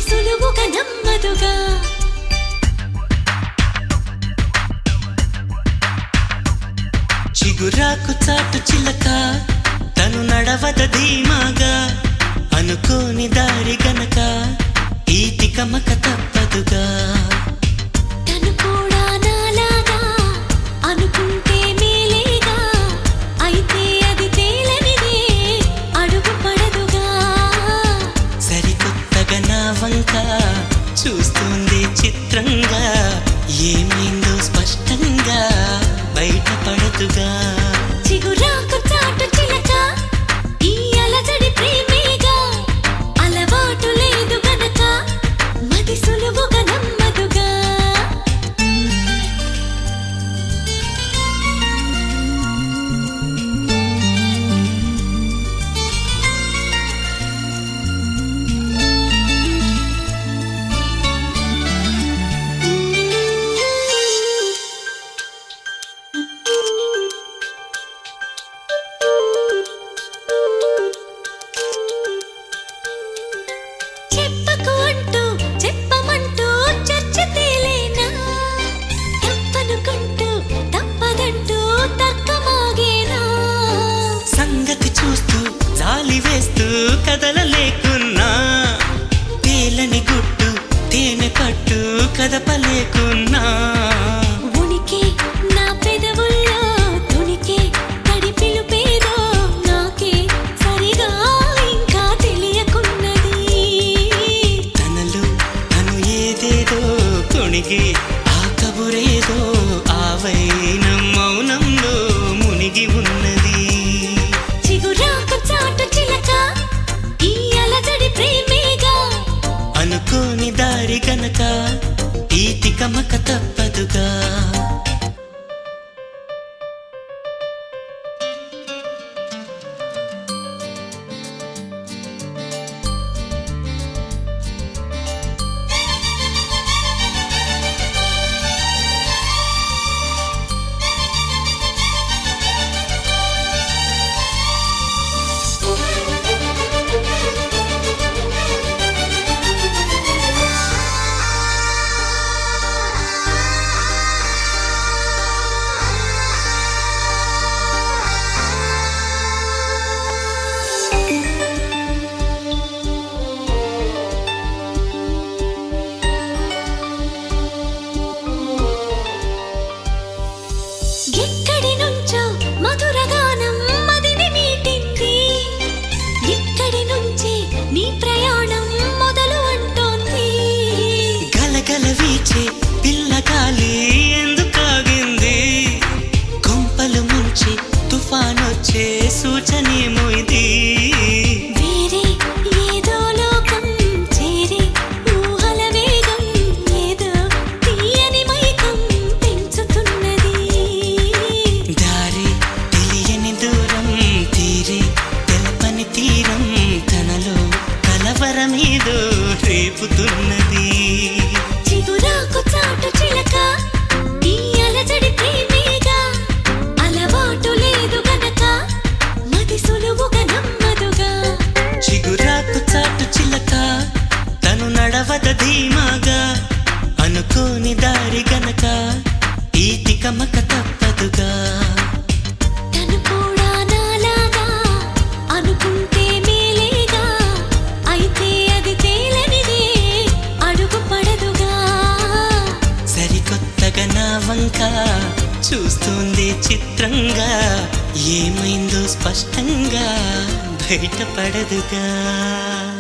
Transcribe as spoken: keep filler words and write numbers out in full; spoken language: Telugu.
సులువుగా నమ్మదుగా చిగురాకు చాటు చిలక తను నడవద ధీమాగా అనుకోని దారి గనక ఈ తికమక తప్పదుగా తను కూడా నాలాగా అనుకుంటే మేలేగా అయితే అది తేలనిదే అడుగు పడదుగా సరికొత్తగా నా వంక చూస్తుంది చిత్రంగా ఏమైందో స్పష్టంగా బయటపడదుగా చిగురాకు చాటు చిలక ఈ అలజడి ప్రేమేగా అలవాటు లేదు గనక మది సులువుగా నమ్మదుగా చెప్పకు అంటూ చెప్పమంటూ చర్చ తేలేనా తప్పనుకుంటూ తప్పదంటూ తర్కమాగేనా సంగతి చూస్తూ జాలి వేస్తూ కదలలేకున్నా తేలని గుట్టు తేనె పట్టు కదపలేకున్నా ఉనికి నా పెదవుల్లో తునికి తడి పిలుపేదో నాకే సరిగా ఇంకా తెలియకున్నది తనలు తను ఏదేదో కొణిగి ఆ కబురేదో ఆవైన మౌనంలో మునిగి ఉన్నది చిగురాకు చాటు చిలక ఈ అలజడి ప్రేమేగా అనుకోని దారి గనక ఈ తికమక తప్పదుగా ఎక్కడి నుంచో మధురగానం మదిని మీటింది ఇక్కడి నుంచి నీ ప్రయాణం మొదలు అంటోంది గలగల వీచే పిల్లగాలి ఎందుకాగింది కొంపలు ముంచి తుఫానొచ్చే సూచనేమో ఇది వేరే ఏదో లోకం చేరి ఊహల వేగం ఏదో తీయని మైకం పెంచుతున్నది దారి తెలియని దూరం తీరి తెలపని తీరం తనలో కలవరమేదో రేపుతున్నది చిగురాకు చాటు చిలక ఈ అలజడి ప్రేమేగా అలవాటు లేదు గనక మది సులువుగా నమ్మదుగా చిగురాకు చాటు చిలక తను నడవద ధీమాగా అనుకోని దారి గనక ఈ తికమక తప్పదుగా తను కూడా నాలాగా అనుకుంటే మేలేగా అయితే అది తేలనిదే అడుగు పడదుగా సరికొత్తగా నా వంక చూస్తుంది చిత్రంగా ఏమైందో స్పష్టంగా బయటపడదుగా